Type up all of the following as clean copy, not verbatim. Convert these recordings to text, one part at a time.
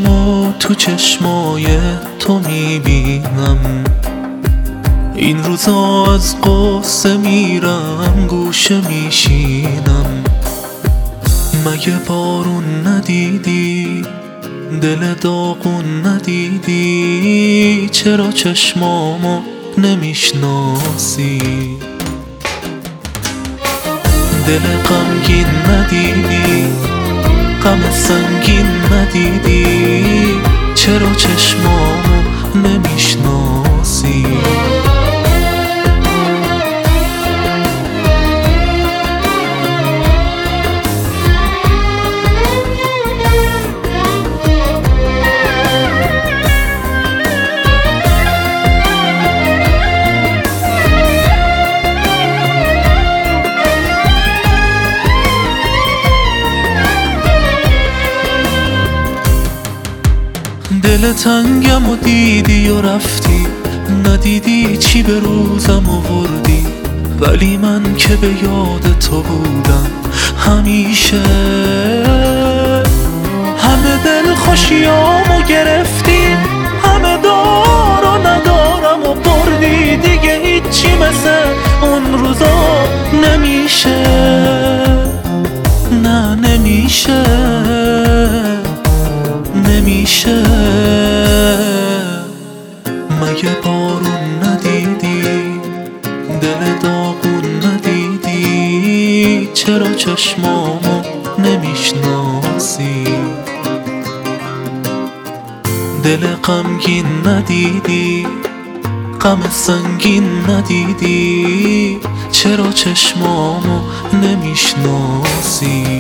چشمو تو چشمای تو میبینم، این روزا از قصه میرم گوشه میشینم. مگه بارون ندیدی؟ دل داغون ندیدی؟ چرا چشمامو نمیشناسی؟ دل غمگین ندیدی؟ غم سنگین ندیدی؟ چرا چشمامو نمیشناسی؟ دل تنگم و دیدی و رفتی، ندیدی چی به روزم آوردی. ولی من که به یاد تو بودم همیشه، همه دل خوشیامو گرفتی، همه دار و ندارم و بردی. دیگه هیچی مثل اون روزا نمیشه، نه نمیشه، نمیشه. مگه بارون ندیدی؟ دل داغون ندیدی؟ چرا چشمامو نمیشناسی؟ دل غمگین ندیدی؟ غم سنگین ندیدی؟ چرا چشمامو نمیشناسی؟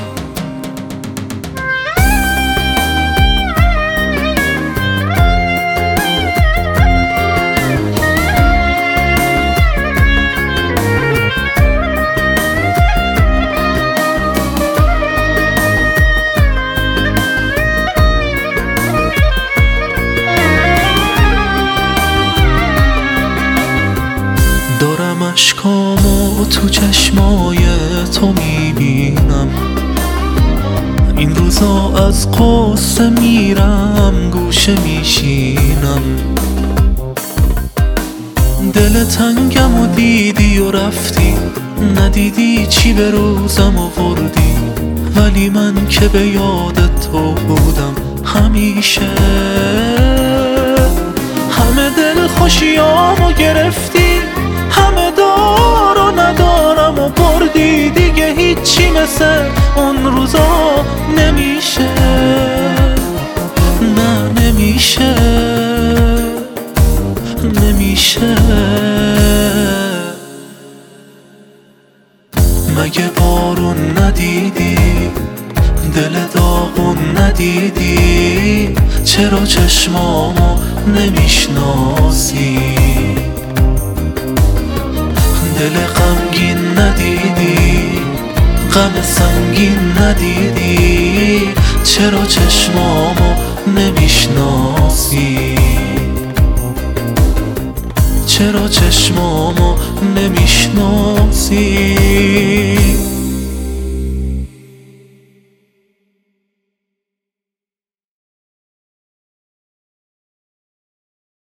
دارم اشکامو تو چشمای تو میبینم، این روزا از قصه میرم گوشه میشینم. دل تنگم و دیدی و رفتی، ندیدی چی به روزم آوردی. ولی من که به یاد تو بودم همیشه، همه دل خوشیامو گرفتی، همه دار و ندارم و بردی. دیگه هیچی مثل اون روزا نمیشه، نه نمیشه، نمیشه. مگه بارون ندیدی؟ دل داغون ندیدی؟ چرا چشمامو نمیشناسی؟ دل غمگین ندیدی؟ غم سنگین ندیدی؟ چرا چشمامو نمیشناسی؟ چرا چشمامو نمیشناسی؟